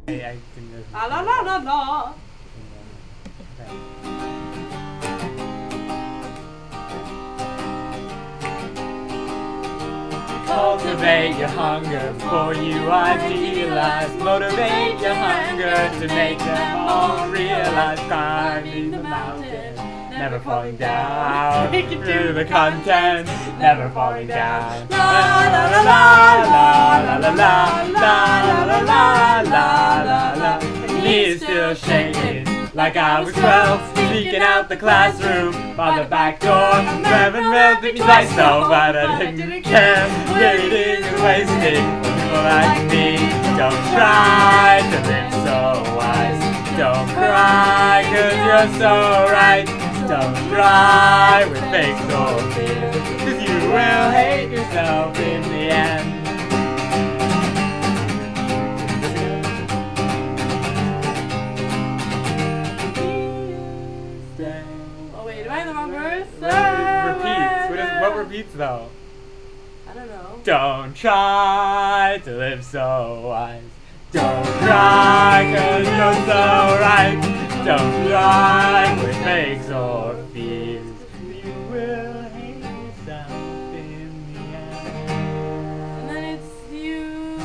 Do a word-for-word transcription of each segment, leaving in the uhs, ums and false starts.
I, I can La la la la la. Cultivate your hunger before you idealize. Motivate your hunger to make them all realize. Climbing the mountain, never falling down. Through the content, never falling down. La la la la la la la la la la la la la. Knees still shaking like I was twelve, sneaking out the classroom by the back door. Reverend read things I know, but I didn't care. Reading and wasting for people like me. Don't try to live so wise. Don't cry, cause you're so right. Don't try with fake or fears, cause you will hate yourself in the end. Oh wait, am I in the wrong verse? Repeats. What, is, what repeats though? I don't know. Don't try to live so wise. Don't try cause you're so right. Don't try with fakes or fears. You will hate yourself in the end. And then it's you.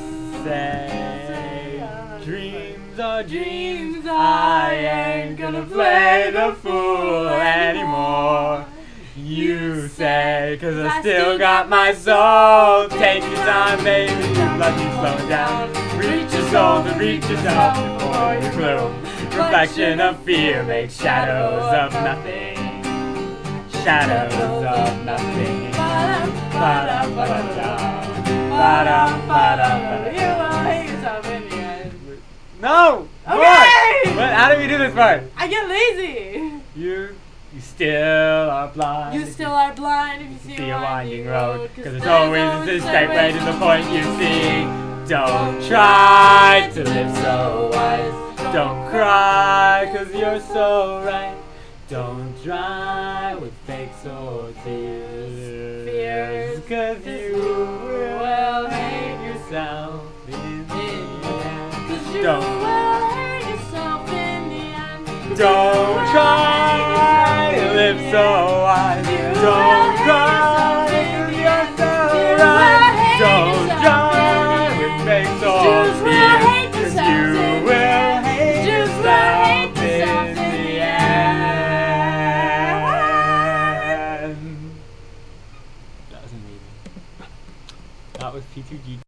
Say, dreams are dreams. I ain't gonna play the fool anymore. You say, cause I still got my soul. Take your time, baby, let me slow it down. Reach your soul to reach yourself before you bloom. Reflection of fear makes shadows of nothing. Shadows of nothing. Ba-da, ba-da, ba-da, ba-da. You will hate yourself in the end. No! Okay! What? What? How do we do this part? I get lazy. You, you still are blind. You still are blind if you see, See a winding road, cause there's there's always a straight way to the point you see. Don't try to live so wise. Don't cry, cause you're so right. Don't try with fakes or tears. Fears, cause you will hate yourself in the end. Cause you Don't, will hate yourself in the end. don't try to live so wise. Don't